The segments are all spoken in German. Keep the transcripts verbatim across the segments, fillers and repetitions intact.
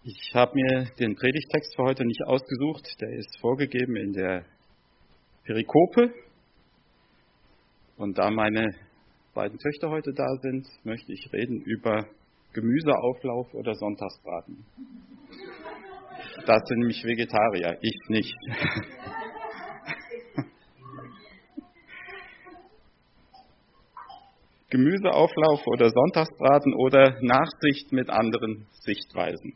Ich habe mir den Predigtext für heute nicht ausgesucht, der ist vorgegeben in der Perikope. Und da meine beiden Töchter heute da sind, möchte ich reden über Gemüseauflauf oder Sonntagsbraten. Das sind nämlich Vegetarier, ich nicht. Gemüseauflauf oder Sonntagsbraten oder Nachsicht mit anderen Sichtweisen.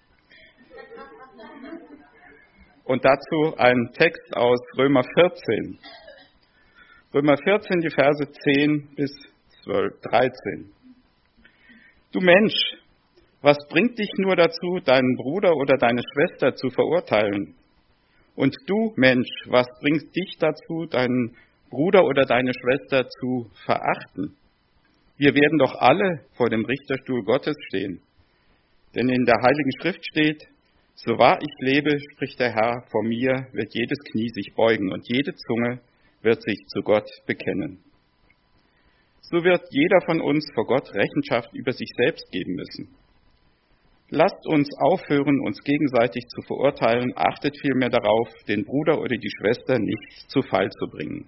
Und dazu ein Text aus Römer vierzehn. Römer vierzehn, die Verse zehn bis zwölf, dreizehn. Du Mensch, was bringt dich nur dazu, deinen Bruder oder deine Schwester zu verurteilen? Und du Mensch, was bringt dich dazu, deinen Bruder oder deine Schwester zu verachten? Wir werden doch alle vor dem Richterstuhl Gottes stehen. Denn in der Heiligen Schrift steht, so wahr ich lebe, spricht der Herr, vor mir wird jedes Knie sich beugen und jede Zunge wird sich zu Gott bekennen. So wird jeder von uns vor Gott Rechenschaft über sich selbst geben müssen. Lasst uns aufhören, uns gegenseitig zu verurteilen, achtet vielmehr darauf, den Bruder oder die Schwester nicht zu Fall zu bringen.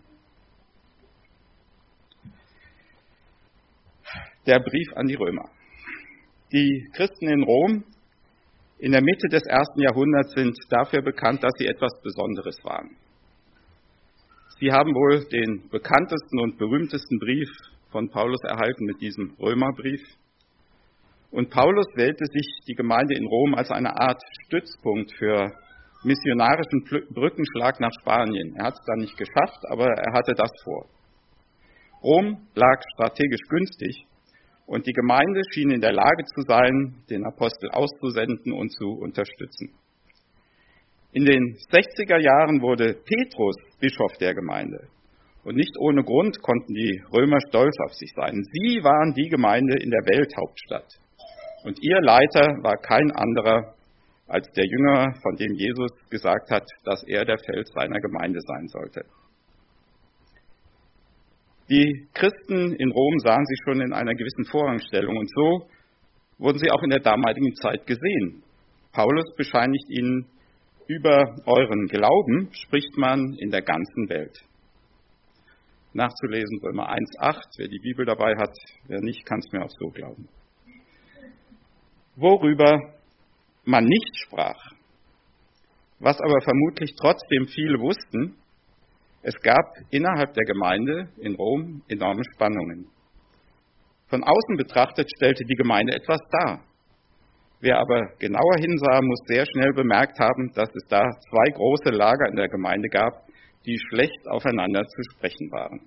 Der Brief an die Römer. Die Christen in Rom in der Mitte des ersten Jahrhunderts sind dafür bekannt, dass sie etwas Besonderes waren. Sie haben wohl den bekanntesten und berühmtesten Brief von Paulus erhalten mit diesem Römerbrief. Und Paulus wählte sich die Gemeinde in Rom als eine Art Stützpunkt für missionarischen Brückenschlag nach Spanien. Er hat es dann nicht geschafft, aber er hatte das vor. Rom lag strategisch günstig. Und die Gemeinde schien in der Lage zu sein, den Apostel auszusenden und zu unterstützen. In den sechziger Jahren wurde Petrus Bischof der Gemeinde. Und nicht ohne Grund konnten die Römer stolz auf sich sein. Sie waren die Gemeinde in der Welthauptstadt. Und ihr Leiter war kein anderer als der Jünger, von dem Jesus gesagt hat, dass er der Fels seiner Gemeinde sein sollte. Die Christen in Rom sahen sie schon in einer gewissen Vorrangstellung und so wurden sie auch in der damaligen Zeit gesehen. Paulus bescheinigt ihnen, über euren Glauben spricht man in der ganzen Welt. Nachzulesen Römer eins acht, wer die Bibel dabei hat, wer nicht, kann es mir auch so glauben. Worüber man nicht sprach, was aber vermutlich trotzdem viele wussten, es gab innerhalb der Gemeinde in Rom enorme Spannungen. Von außen betrachtet stellte die Gemeinde etwas dar. Wer aber genauer hinsah, muss sehr schnell bemerkt haben, dass es da zwei große Lager in der Gemeinde gab, die schlecht aufeinander zu sprechen waren.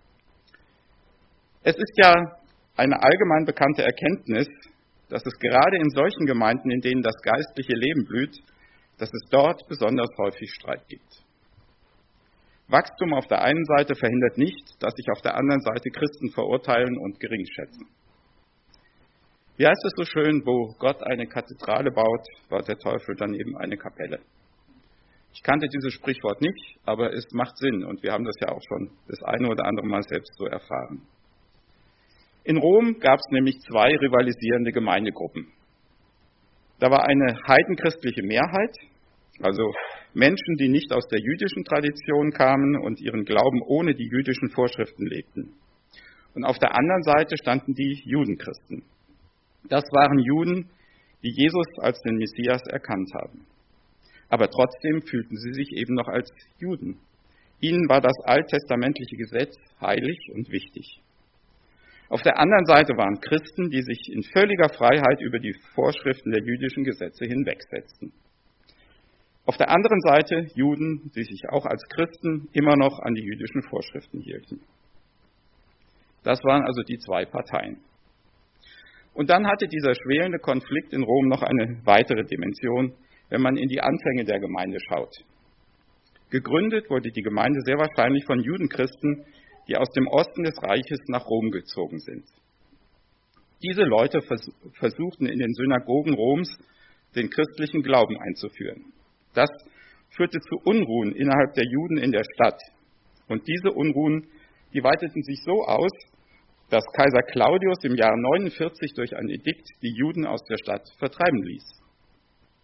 Es ist ja eine allgemein bekannte Erkenntnis, dass es gerade in solchen Gemeinden, in denen das geistliche Leben blüht, dass es dort besonders häufig Streit gibt. Wachstum auf der einen Seite verhindert nicht, dass sich auf der anderen Seite Christen verurteilen und geringschätzen. Wie heißt es so schön, wo Gott eine Kathedrale baut, baut der Teufel dann eben eine Kapelle. Ich kannte dieses Sprichwort nicht, aber es macht Sinn und wir haben das ja auch schon das eine oder andere Mal selbst so erfahren. In Rom gab es nämlich zwei rivalisierende Gemeindegruppen. Da war eine heidenchristliche Mehrheit, also Menschen, die nicht aus der jüdischen Tradition kamen und ihren Glauben ohne die jüdischen Vorschriften lebten. Und auf der anderen Seite standen die Judenchristen. Das waren Juden, die Jesus als den Messias erkannt haben. Aber trotzdem fühlten sie sich eben noch als Juden. Ihnen war das alttestamentliche Gesetz heilig und wichtig. Auf der anderen Seite waren Christen, die sich in völliger Freiheit über die Vorschriften der jüdischen Gesetze hinwegsetzten. Auf der anderen Seite Juden, die sich auch als Christen immer noch an die jüdischen Vorschriften hielten. Das waren also die zwei Parteien. Und dann hatte dieser schwelende Konflikt in Rom noch eine weitere Dimension, wenn man in die Anfänge der Gemeinde schaut. Gegründet wurde die Gemeinde sehr wahrscheinlich von Judenchristen, die aus dem Osten des Reiches nach Rom gezogen sind. Diese Leute vers- versuchten in den Synagogen Roms den christlichen Glauben einzuführen. Das führte zu Unruhen innerhalb der Juden in der Stadt. Und diese Unruhen, die weiteten sich so aus, dass Kaiser Claudius im Jahr neunundvierzig durch ein Edikt die Juden aus der Stadt vertreiben ließ.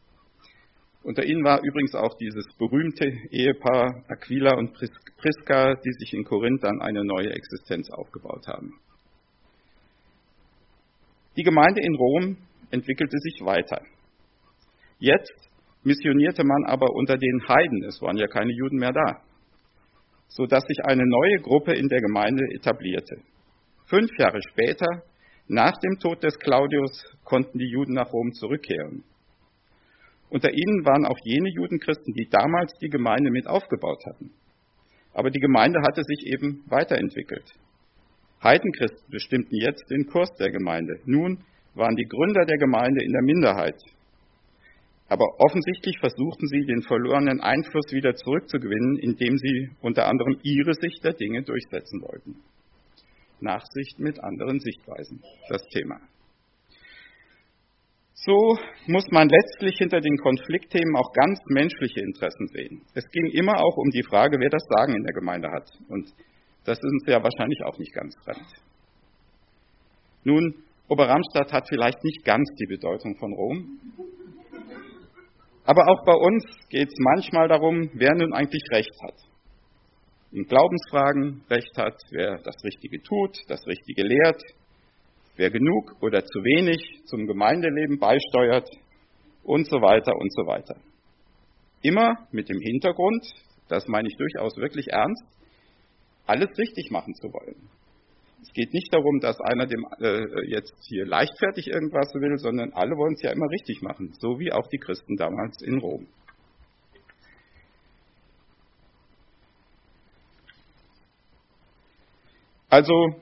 Unter ihnen war übrigens auch dieses berühmte Ehepaar Aquila und Priska, die sich in Korinth dann eine neue Existenz aufgebaut haben. Die Gemeinde in Rom entwickelte sich weiter. Jetzt missionierte man aber unter den Heiden, es waren ja keine Juden mehr da, sodass sich eine neue Gruppe in der Gemeinde etablierte. Fünf Jahre später, nach dem Tod des Claudius, konnten die Juden nach Rom zurückkehren. Unter ihnen waren auch jene Judenchristen, die damals die Gemeinde mit aufgebaut hatten. Aber die Gemeinde hatte sich eben weiterentwickelt. Heidenchristen bestimmten jetzt den Kurs der Gemeinde. Nun waren die Gründer der Gemeinde in der Minderheit. Aber offensichtlich versuchten sie, den verlorenen Einfluss wieder zurückzugewinnen, indem sie unter anderem ihre Sicht der Dinge durchsetzen wollten. Nachsicht mit anderen Sichtweisen, das Thema. So muss man letztlich hinter den Konfliktthemen auch ganz menschliche Interessen sehen. Es ging immer auch um die Frage, wer das Sagen in der Gemeinde hat. Und das ist uns ja wahrscheinlich auch nicht ganz fremd. Nun, Oberramstadt hat vielleicht nicht ganz die Bedeutung von Rom. Aber auch bei uns geht es manchmal darum, wer nun eigentlich Recht hat. In Glaubensfragen Recht hat, wer das Richtige tut, das Richtige lehrt, wer genug oder zu wenig zum Gemeindeleben beisteuert und so weiter und so weiter. Immer mit dem Hintergrund, das meine ich durchaus wirklich ernst, alles richtig machen zu wollen. Es geht nicht darum, dass einer dem äh, jetzt hier leichtfertig irgendwas will, sondern alle wollen es ja immer richtig machen, so wie auch die Christen damals in Rom. Also,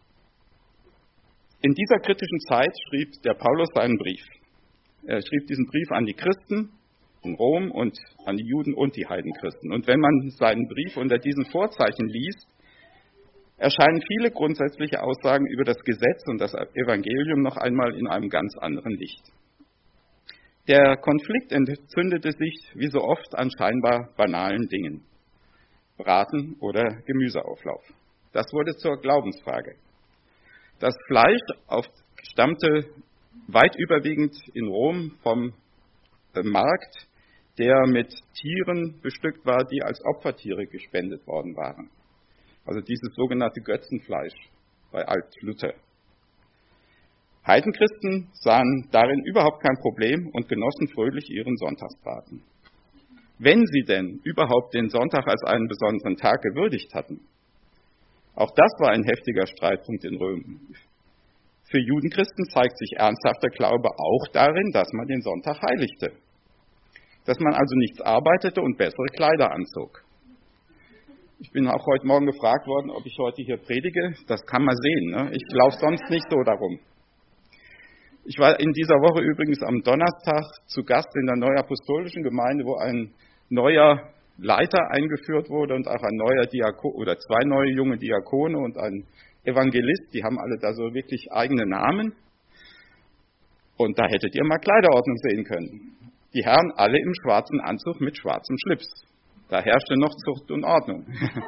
in dieser kritischen Zeit schrieb der Paulus seinen Brief. Er schrieb diesen Brief an die Christen in Rom und an die Juden und die Heidenchristen. Und wenn man seinen Brief unter diesen Vorzeichen liest, erscheinen viele grundsätzliche Aussagen über das Gesetz und das Evangelium noch einmal in einem ganz anderen Licht. Der Konflikt entzündete sich wie so oft an scheinbar banalen Dingen. Braten oder Gemüseauflauf. Das wurde zur Glaubensfrage. Das Fleisch stammte weit überwiegend in Rom vom Markt, der mit Tieren bestückt war, die als Opfertiere gespendet worden waren. Also dieses sogenannte Götzenfleisch bei Alt-Luther. Heidenchristen sahen darin überhaupt kein Problem und genossen fröhlich ihren Sonntagsbraten. Wenn sie denn überhaupt den Sonntag als einen besonderen Tag gewürdigt hatten. Auch das war ein heftiger Streitpunkt in Rom. Für Judenchristen zeigt sich ernsthafter Glaube auch darin, dass man den Sonntag heiligte. Dass man also nichts arbeitete und bessere Kleider anzog. Ich bin auch heute Morgen gefragt worden, ob ich heute hier predige. Das kann man sehen. Ne? Ich laufe sonst nicht so darum. Ich war in dieser Woche übrigens am Donnerstag zu Gast in der Neuapostolischen Gemeinde, wo ein neuer Leiter eingeführt wurde und auch ein neuer Diakon oder zwei neue junge Diakone und ein Evangelist. Die haben alle da so wirklich eigene Namen. Und da hättet ihr mal Kleiderordnung sehen können. Die Herren alle im schwarzen Anzug mit schwarzem Schlips. Da herrschte noch Zucht und Ordnung.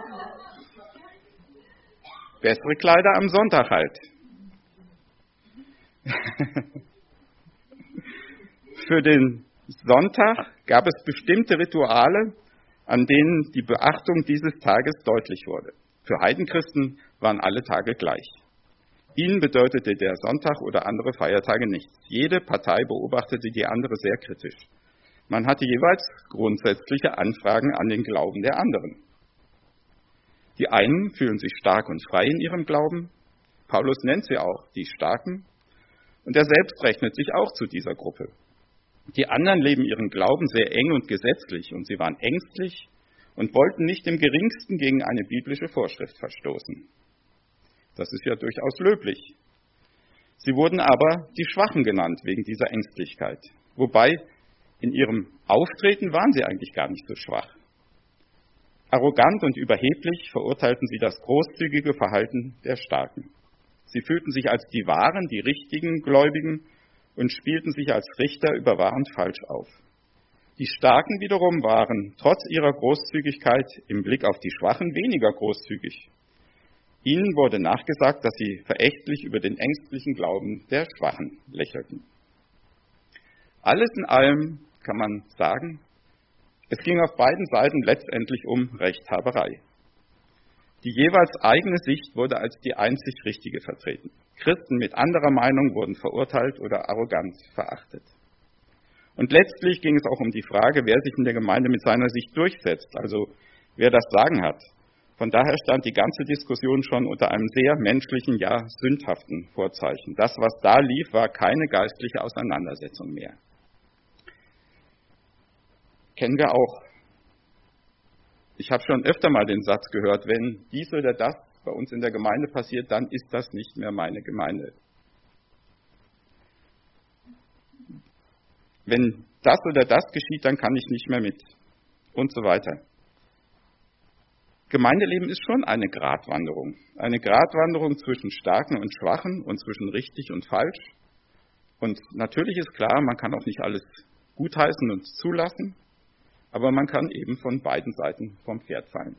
Bessere Kleider am Sonntag halt. Für den Sonntag gab es bestimmte Rituale, an denen die Beachtung dieses Tages deutlich wurde. Für Heidenchristen waren alle Tage gleich. Ihnen bedeutete der Sonntag oder andere Feiertage nichts. Jede Partei beobachtete die andere sehr kritisch. Man hatte jeweils grundsätzliche Anfragen an den Glauben der anderen. Die einen fühlen sich stark und frei in ihrem Glauben. Paulus nennt sie auch die Starken. Und er selbst rechnet sich auch zu dieser Gruppe. Die anderen leben ihren Glauben sehr eng und gesetzlich und sie waren ängstlich und wollten nicht im geringsten gegen eine biblische Vorschrift verstoßen. Das ist ja durchaus löblich. Sie wurden aber die Schwachen genannt wegen dieser Ängstlichkeit. Wobei in ihrem Auftreten waren sie eigentlich gar nicht so schwach. Arrogant und überheblich verurteilten sie das großzügige Verhalten der Starken. Sie fühlten sich als die wahren, die richtigen Gläubigen und spielten sich als Richter über wahr und falsch auf. Die Starken wiederum waren trotz ihrer Großzügigkeit im Blick auf die Schwachen weniger großzügig. Ihnen wurde nachgesagt, dass sie verächtlich über den ängstlichen Glauben der Schwachen lächelten. Alles in allem kann man sagen, es ging auf beiden Seiten letztendlich um Rechthaberei. Die jeweils eigene Sicht wurde als die einzig richtige vertreten. Christen mit anderer Meinung wurden verurteilt oder arrogant verachtet. Und letztlich ging es auch um die Frage, wer sich in der Gemeinde mit seiner Sicht durchsetzt, also wer das Sagen hat. Von daher stand die ganze Diskussion schon unter einem sehr menschlichen, ja sündhaften Vorzeichen. Das, was da lief, war keine geistliche Auseinandersetzung mehr. Kennen wir auch. Ich habe schon öfter mal den Satz gehört, wenn dies oder das bei uns in der Gemeinde passiert, dann ist das nicht mehr meine Gemeinde. Wenn das oder das geschieht, dann kann ich nicht mehr mit und so weiter. Gemeindeleben ist schon eine Gratwanderung. Eine Gratwanderung zwischen Starken und Schwachen und zwischen richtig und falsch. Und natürlich ist klar, man kann auch nicht alles gutheißen und zulassen, aber man kann eben von beiden Seiten vom Pferd fallen.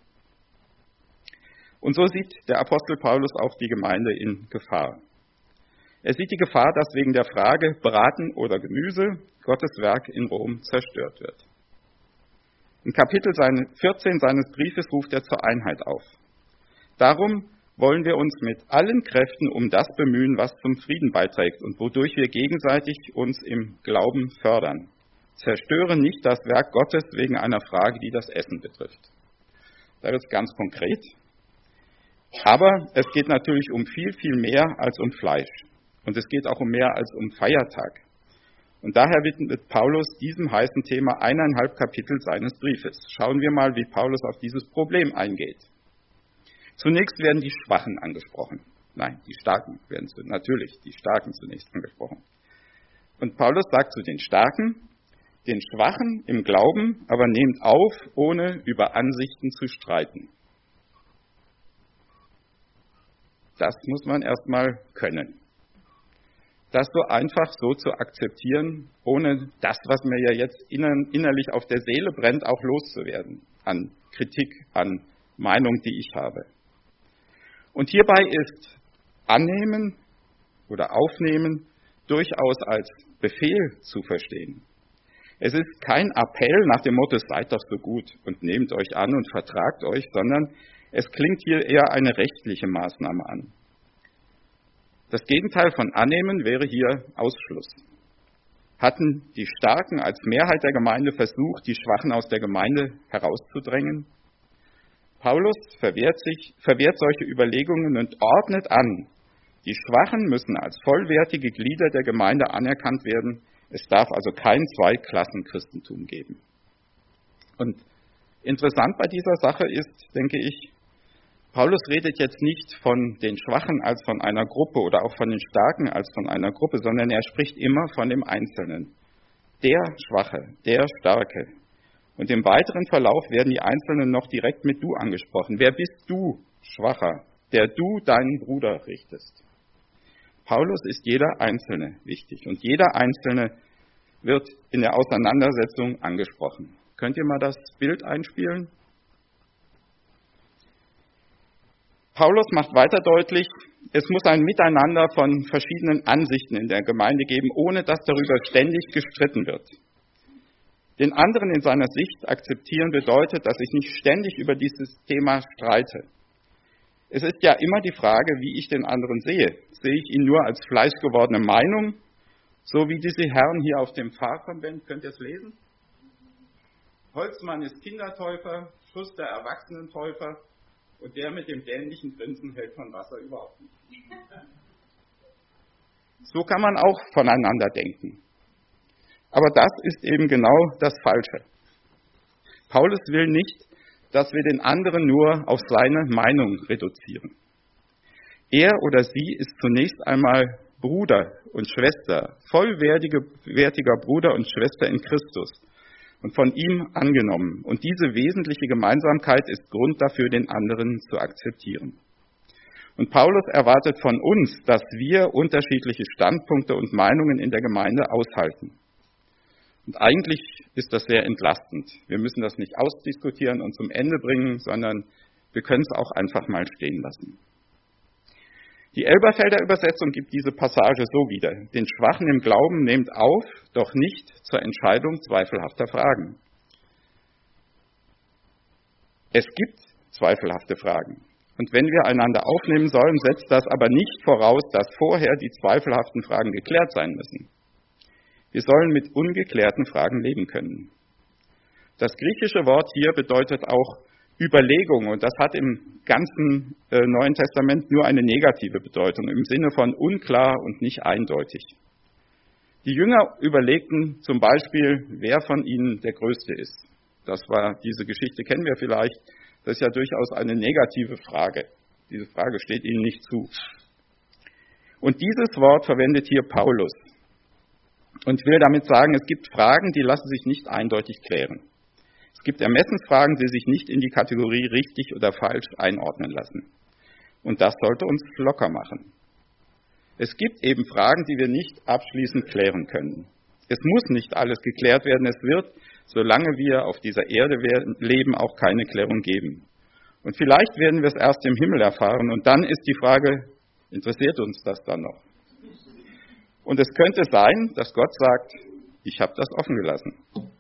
Und so sieht der Apostel Paulus auch die Gemeinde in Gefahr. Er sieht die Gefahr, dass wegen der Frage Braten oder Gemüse Gottes Werk in Rom zerstört wird. In Kapitel vierzehn seines Briefes ruft er zur Einheit auf. Darum wollen wir uns mit allen Kräften um das bemühen, was zum Frieden beiträgt und wodurch wir gegenseitig uns im Glauben fördern. Zerstöre nicht das Werk Gottes wegen einer Frage, die das Essen betrifft. Da wird es ganz konkret. Aber es geht natürlich um viel, viel mehr als um Fleisch. Und es geht auch um mehr als um Feiertag. Und daher widmet Paulus diesem heißen Thema eineinhalb Kapitel seines Briefes. Schauen wir mal, wie Paulus auf dieses Problem eingeht. Zunächst werden die Schwachen angesprochen. Nein, die Starken werden zu, natürlich die Starken zunächst angesprochen. Und Paulus sagt zu den Starken, den Schwachen im Glauben, aber nehmt auf, ohne über Ansichten zu streiten. Das muss man erstmal können. Das so einfach so zu akzeptieren, ohne das, was mir ja jetzt innerlich auf der Seele brennt, auch loszuwerden an Kritik, an Meinung, die ich habe. Und hierbei ist annehmen oder aufnehmen durchaus als Befehl zu verstehen. Es ist kein Appell nach dem Motto, seid doch so gut und nehmt euch an und vertragt euch, sondern es klingt hier eher eine rechtliche Maßnahme an. Das Gegenteil von annehmen wäre hier Ausschluss. Hatten die Starken als Mehrheit der Gemeinde versucht, die Schwachen aus der Gemeinde herauszudrängen? Paulus verwehrt sich, verwehrt solche Überlegungen und ordnet an, die Schwachen müssen als vollwertige Glieder der Gemeinde anerkannt werden. Es darf also kein Zweiklassen-Christentum geben. Und interessant bei dieser Sache ist, denke ich, Paulus redet jetzt nicht von den Schwachen als von einer Gruppe oder auch von den Starken als von einer Gruppe, sondern er spricht immer von dem Einzelnen. Der Schwache, der Starke. Und im weiteren Verlauf werden die Einzelnen noch direkt mit Du angesprochen. Wer bist du, Schwacher, der du deinen Bruder richtest? Paulus ist jeder Einzelne wichtig und jeder Einzelne wird in der Auseinandersetzung angesprochen. Könnt ihr mal das Bild einspielen? Paulus macht weiter deutlich, es muss ein Miteinander von verschiedenen Ansichten in der Gemeinde geben, ohne dass darüber ständig gestritten wird. Den anderen in seiner Sicht akzeptieren bedeutet, dass ich nicht ständig über dieses Thema streite. Es ist ja immer die Frage, wie ich den anderen sehe. Sehe ich ihn nur als fleischgewordene Meinung, so wie diese Herren hier auf dem Pfarrkonvent, könnt ihr es lesen? Holzmann ist Kindertäufer, Schuster Erwachsenentäufer und der mit dem dämlichen Grinsen hält von Wasser überhaupt nicht. So kann man auch voneinander denken. Aber das ist eben genau das Falsche. Paulus will nicht, dass wir den anderen nur auf seine Meinung reduzieren. Er oder sie ist zunächst einmal Bruder und Schwester, vollwertiger Bruder und Schwester in Christus und von ihm angenommen. Und diese wesentliche Gemeinsamkeit ist Grund dafür, den anderen zu akzeptieren. Und Paulus erwartet von uns, dass wir unterschiedliche Standpunkte und Meinungen in der Gemeinde aushalten. Und eigentlich ist das sehr entlastend. Wir müssen das nicht ausdiskutieren und zum Ende bringen, sondern wir können es auch einfach mal stehen lassen. Die Elberfelder Übersetzung gibt diese Passage so wieder. Den Schwachen im Glauben nehmt auf, doch nicht zur Entscheidung zweifelhafter Fragen. Es gibt zweifelhafte Fragen. Und wenn wir einander aufnehmen sollen, setzt das aber nicht voraus, dass vorher die zweifelhaften Fragen geklärt sein müssen. Wir sollen mit ungeklärten Fragen leben können. Das griechische Wort hier bedeutet auch Überlegung, und das hat im ganzen äh, Neuen Testament nur eine negative Bedeutung, im Sinne von unklar und nicht eindeutig. Die Jünger überlegten zum Beispiel, wer von ihnen der Größte ist. Das war, diese Geschichte kennen wir vielleicht. Das ist ja durchaus eine negative Frage. Diese Frage steht ihnen nicht zu. Und dieses Wort verwendet hier Paulus und will damit sagen, es gibt Fragen, die lassen sich nicht eindeutig klären. Es gibt Ermessensfragen, die sich nicht in die Kategorie richtig oder falsch einordnen lassen. Und das sollte uns locker machen. Es gibt eben Fragen, die wir nicht abschließend klären können. Es muss nicht alles geklärt werden. Es wird, solange wir auf dieser Erde leben, auch keine Klärung geben. Und vielleicht werden wir es erst im Himmel erfahren. Und dann ist die Frage, interessiert uns das dann noch? Und es könnte sein, dass Gott sagt, ich habe das offen gelassen.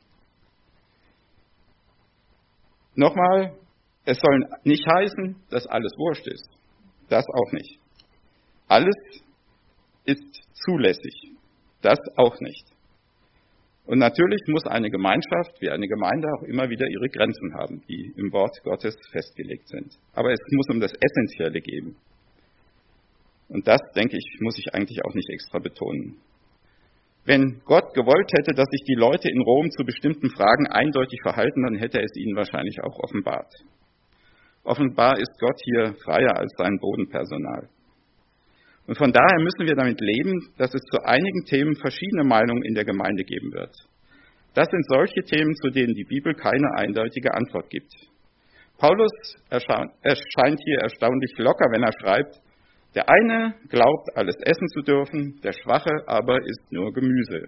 Nochmal, es soll nicht heißen, dass alles wurscht ist. Das auch nicht. Alles ist zulässig. Das auch nicht. Und natürlich muss eine Gemeinschaft, wie eine Gemeinde, auch immer wieder ihre Grenzen haben, die im Wort Gottes festgelegt sind. Aber es muss um das Essentielle gehen. Und das, denke ich, muss ich eigentlich auch nicht extra betonen. Wenn Gott gewollt hätte, dass sich die Leute in Rom zu bestimmten Fragen eindeutig verhalten, dann hätte er es ihnen wahrscheinlich auch offenbart. Offenbar ist Gott hier freier als sein Bodenpersonal. Und von daher müssen wir damit leben, dass es zu einigen Themen verschiedene Meinungen in der Gemeinde geben wird. Das sind solche Themen, zu denen die Bibel keine eindeutige Antwort gibt. Paulus erscheint hier erstaunlich locker, wenn er schreibt, der eine glaubt, alles essen zu dürfen, der Schwache aber isst nur Gemüse.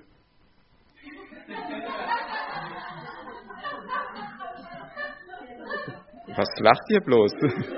Was lacht ihr bloß?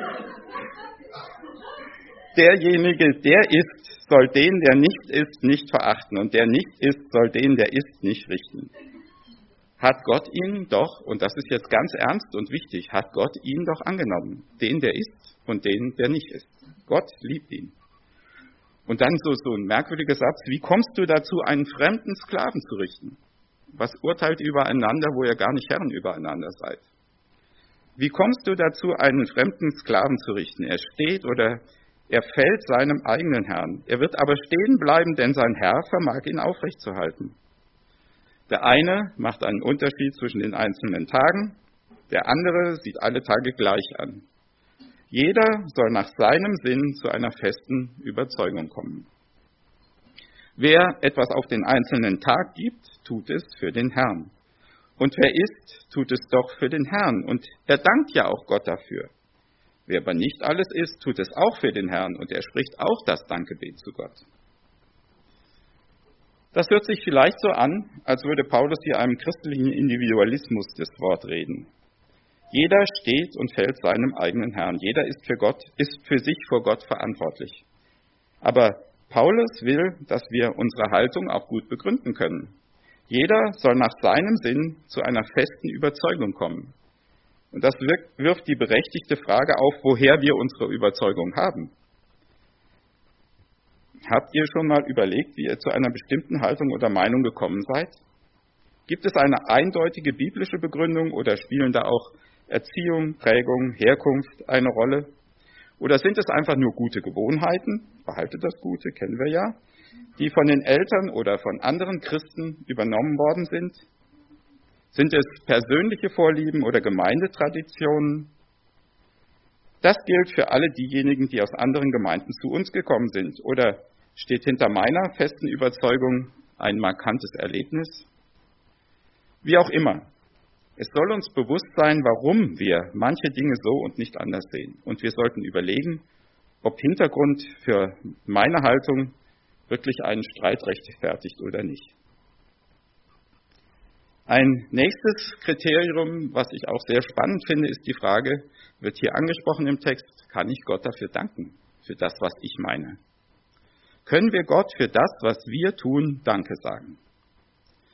Derjenige, der isst, soll den, der nicht isst, nicht verachten. Und der nicht isst, soll den, der isst, nicht richten. Hat Gott ihn doch, und das ist jetzt ganz ernst und wichtig, hat Gott ihn doch angenommen. Den, der isst und den, der nicht isst. Gott liebt ihn. Und dann so, so ein merkwürdiger Satz, wie kommst du dazu, einen fremden Sklaven zu richten? Was urteilt übereinander, wo ihr gar nicht Herren übereinander seid? Wie kommst du dazu, einen fremden Sklaven zu richten? Er steht oder er fällt seinem eigenen Herrn. Er wird aber stehen bleiben, denn sein Herr vermag ihn aufrechtzuerhalten. Der eine macht einen Unterschied zwischen den einzelnen Tagen, der andere sieht alle Tage gleich an. Jeder soll nach seinem Sinn zu einer festen Überzeugung kommen. Wer etwas auf den einzelnen Tag gibt, tut es für den Herrn. Und wer isst, tut es doch für den Herrn. Und er dankt ja auch Gott dafür. Wer aber nicht alles isst, tut es auch für den Herrn. Und er spricht auch das Dankgebet zu Gott. Das hört sich vielleicht so an, als würde Paulus hier einem christlichen Individualismus das Wort reden. Jeder steht und fällt seinem eigenen Herrn. Jeder ist für Gott, ist für sich vor Gott verantwortlich. Aber Paulus will, dass wir unsere Haltung auch gut begründen können. Jeder soll nach seinem Sinn zu einer festen Überzeugung kommen. Und das wirft die berechtigte Frage auf, woher wir unsere Überzeugung haben. Habt ihr schon mal überlegt, wie ihr zu einer bestimmten Haltung oder Meinung gekommen seid? Gibt es eine eindeutige biblische Begründung oder spielen da auch Erziehung, Prägung, Herkunft eine Rolle? Oder sind es einfach nur gute Gewohnheiten, behaltet das Gute, kennen wir ja, die von den Eltern oder von anderen Christen übernommen worden sind? Sind es persönliche Vorlieben oder Gemeindetraditionen? Das gilt für alle diejenigen, die aus anderen Gemeinden zu uns gekommen sind. Oder steht hinter meiner festen Überzeugung ein markantes Erlebnis? Wie auch immer. Es soll uns bewusst sein, warum wir manche Dinge so und nicht anders sehen. Und wir sollten überlegen, ob Hintergrund für meine Haltung wirklich einen Streit rechtfertigt oder nicht. Ein nächstes Kriterium, was ich auch sehr spannend finde, ist die Frage, wird hier angesprochen im Text, kann ich Gott dafür danken, für das, was ich meine? Können wir Gott für das, was wir tun, Danke sagen?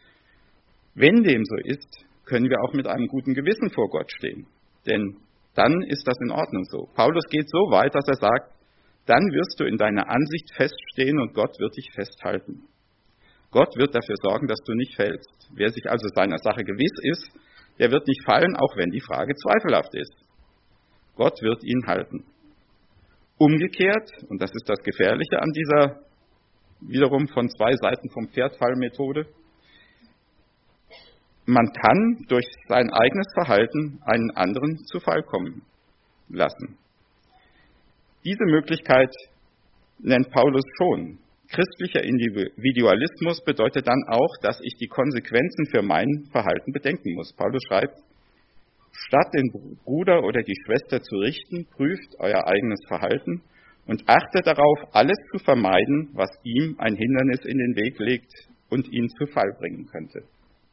Wenn dem so ist, können wir auch mit einem guten Gewissen vor Gott stehen. Denn dann ist das in Ordnung so. Paulus geht so weit, dass er sagt, dann wirst du in deiner Ansicht feststehen und Gott wird dich festhalten. Gott wird dafür sorgen, dass du nicht fällst. Wer sich also seiner Sache gewiss ist, der wird nicht fallen, auch wenn die Frage zweifelhaft ist. Gott wird ihn halten. Umgekehrt, und das ist das Gefährliche an dieser wiederum von zwei Seiten vom Pferdfall-Methode, man kann durch sein eigenes Verhalten einen anderen zu Fall kommen lassen. Diese Möglichkeit nennt Paulus schon. Christlicher Individualismus bedeutet dann auch, dass ich die Konsequenzen für mein Verhalten bedenken muss. Paulus schreibt, statt den Bruder oder die Schwester zu richten, prüft euer eigenes Verhalten und achtet darauf, alles zu vermeiden, was ihm ein Hindernis in den Weg legt und ihn zu Fall bringen könnte.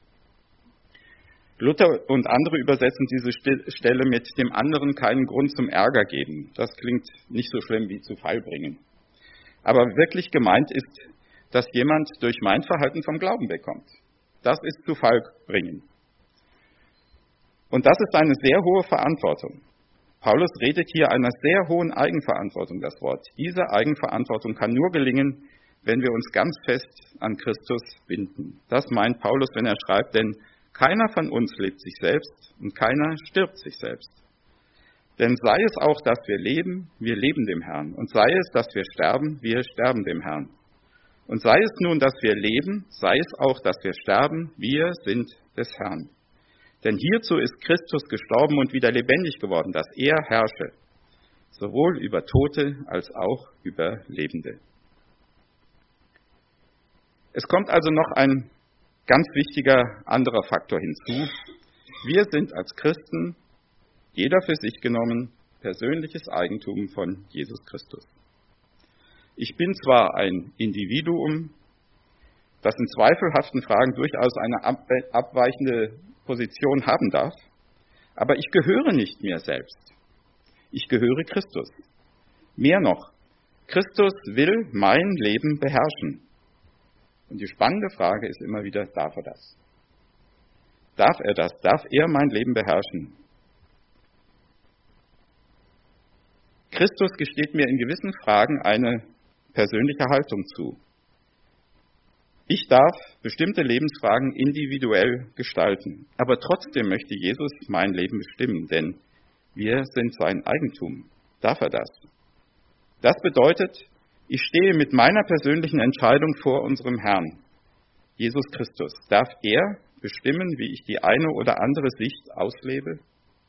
Luther und andere übersetzen diese Stelle mit dem anderen keinen Grund zum Ärger geben. Das klingt nicht so schlimm wie zu Fall bringen. Aber wirklich gemeint ist, dass jemand durch mein Verhalten vom Glauben wegkommt. Das ist zu Fall bringen. Und das ist eine sehr hohe Verantwortung. Paulus redet hier einer sehr hohen Eigenverantwortung das Wort. Diese Eigenverantwortung kann nur gelingen, wenn wir uns ganz fest an Christus binden. Das meint Paulus, wenn er schreibt, denn keiner von uns lebt sich selbst und keiner stirbt sich selbst. Denn sei es auch, dass wir leben, wir leben dem Herrn. Und sei es, dass wir sterben, wir sterben dem Herrn. Und sei es nun, dass wir leben, sei es auch, dass wir sterben, wir sind des Herrn. Denn hierzu ist Christus gestorben und wieder lebendig geworden, dass er herrsche, sowohl über Tote als auch über Lebende. Es kommt also noch ein ganz wichtiger anderer Faktor hinzu. Wir sind als Christen, jeder für sich genommen, persönliches Eigentum von Jesus Christus. Ich bin zwar ein Individuum, das in zweifelhaften Fragen durchaus eine abweichende Position haben darf, aber ich gehöre nicht mir selbst. Ich gehöre Christus. Mehr noch, Christus will mein Leben beherrschen. Und die spannende Frage ist immer wieder, darf er das? Darf er das? Darf er mein Leben beherrschen? Christus gesteht mir in gewissen Fragen eine persönliche Haltung zu. Ich darf bestimmte Lebensfragen individuell gestalten, aber trotzdem möchte Jesus mein Leben bestimmen, denn wir sind sein Eigentum. Darf er das? Das bedeutet, ich stehe mit meiner persönlichen Entscheidung vor unserem Herrn, Jesus Christus. Darf er bestimmen, wie ich die eine oder andere Sicht auslebe?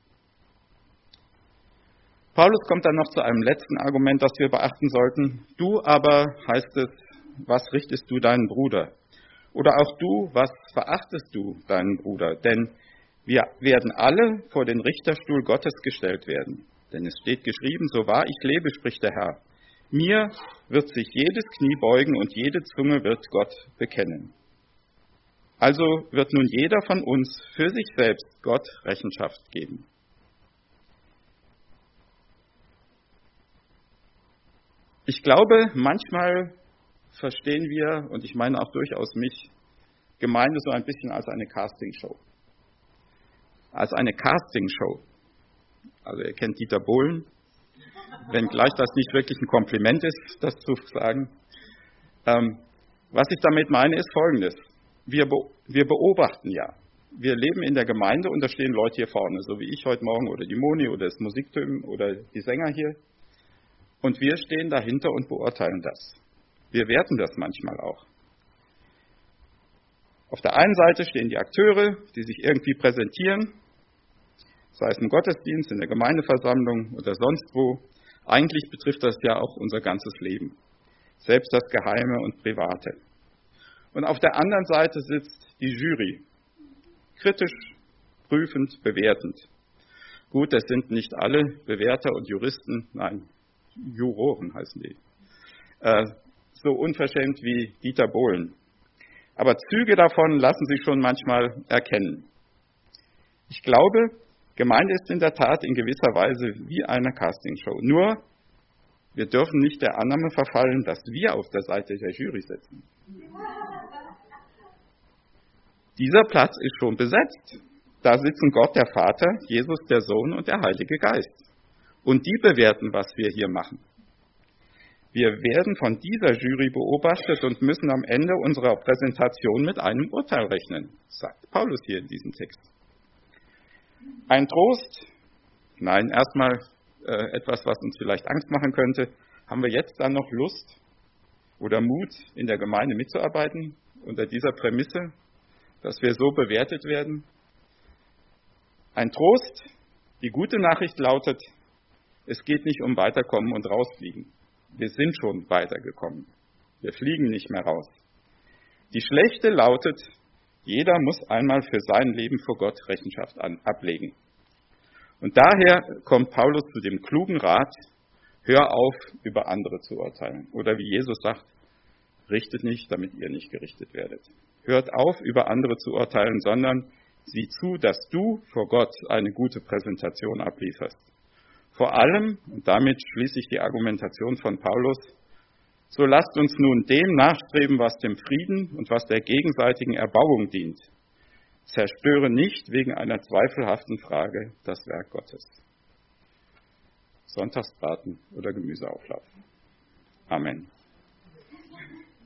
Paulus kommt dann noch zu einem letzten Argument, das wir beachten sollten. Du aber, heißt es, was richtest du deinen Bruder? Oder auch du, was verachtest du deinen Bruder? Denn wir werden alle vor den Richterstuhl Gottes gestellt werden. Denn es steht geschrieben, so wahr ich lebe, spricht der Herr. Mir wird sich jedes Knie beugen und jede Zunge wird Gott bekennen. Also wird nun jeder von uns für sich selbst Gott Rechenschaft geben. Ich glaube, manchmal verstehen wir, und ich meine auch durchaus mich, Gemeinde so ein bisschen als eine Castingshow. Als eine Castingshow. Also ihr kennt Dieter Bohlen, wenngleich das nicht wirklich ein Kompliment ist, das zu sagen. Ähm, was ich damit meine, ist Folgendes. Wir, be- wir beobachten ja. Wir leben in der Gemeinde und da stehen Leute hier vorne, so wie ich heute Morgen oder die Moni oder das Musikteam oder die Sänger hier. Und wir stehen dahinter und beurteilen das. Wir werten das manchmal auch. Auf der einen Seite stehen die Akteure, die sich irgendwie präsentieren, sei es im Gottesdienst, in der Gemeindeversammlung oder sonst wo. Eigentlich betrifft das ja auch unser ganzes Leben, selbst das Geheime und Private. Und auf der anderen Seite sitzt die Jury, kritisch, prüfend, bewertend. Gut, das sind nicht alle Bewerter und Juristen, nein, Juroren heißen die, äh, so unverschämt wie Dieter Bohlen. Aber Züge davon lassen sich schon manchmal erkennen. Ich glaube, Gemeinde ist in der Tat in gewisser Weise wie eine Castingshow. Nur, wir dürfen nicht der Annahme verfallen, dass wir auf der Seite der Jury sitzen. Dieser Platz ist schon besetzt. Da sitzen Gott, der Vater, Jesus, der Sohn und der Heilige Geist. Und die bewerten, was wir hier machen. Wir werden von dieser Jury beobachtet und müssen am Ende unserer Präsentation mit einem Urteil rechnen, sagt Paulus hier in diesem Text. Ein Trost, nein, erstmal äh, etwas, was uns vielleicht Angst machen könnte. Haben wir jetzt dann noch Lust oder Mut, in der Gemeinde mitzuarbeiten, unter dieser Prämisse, dass wir so bewertet werden? Ein Trost, die gute Nachricht lautet, es geht nicht um Weiterkommen und Rausfliegen. Wir sind schon weitergekommen. Wir fliegen nicht mehr raus. Die schlechte lautet, jeder muss einmal für sein Leben vor Gott Rechenschaft an, ablegen. Und daher kommt Paulus zu dem klugen Rat, hör auf, über andere zu urteilen. Oder wie Jesus sagt, richtet nicht, damit ihr nicht gerichtet werdet. Hört auf, über andere zu urteilen, sondern sieh zu, dass du vor Gott eine gute Präsentation ablieferst. Vor allem, und damit schließe ich die Argumentation von Paulus, so lasst uns nun dem nachstreben, was dem Frieden und was der gegenseitigen Erbauung dient. Zerstöre nicht wegen einer zweifelhaften Frage das Werk Gottes. Sonntagsbraten oder Gemüseauflauf. Amen.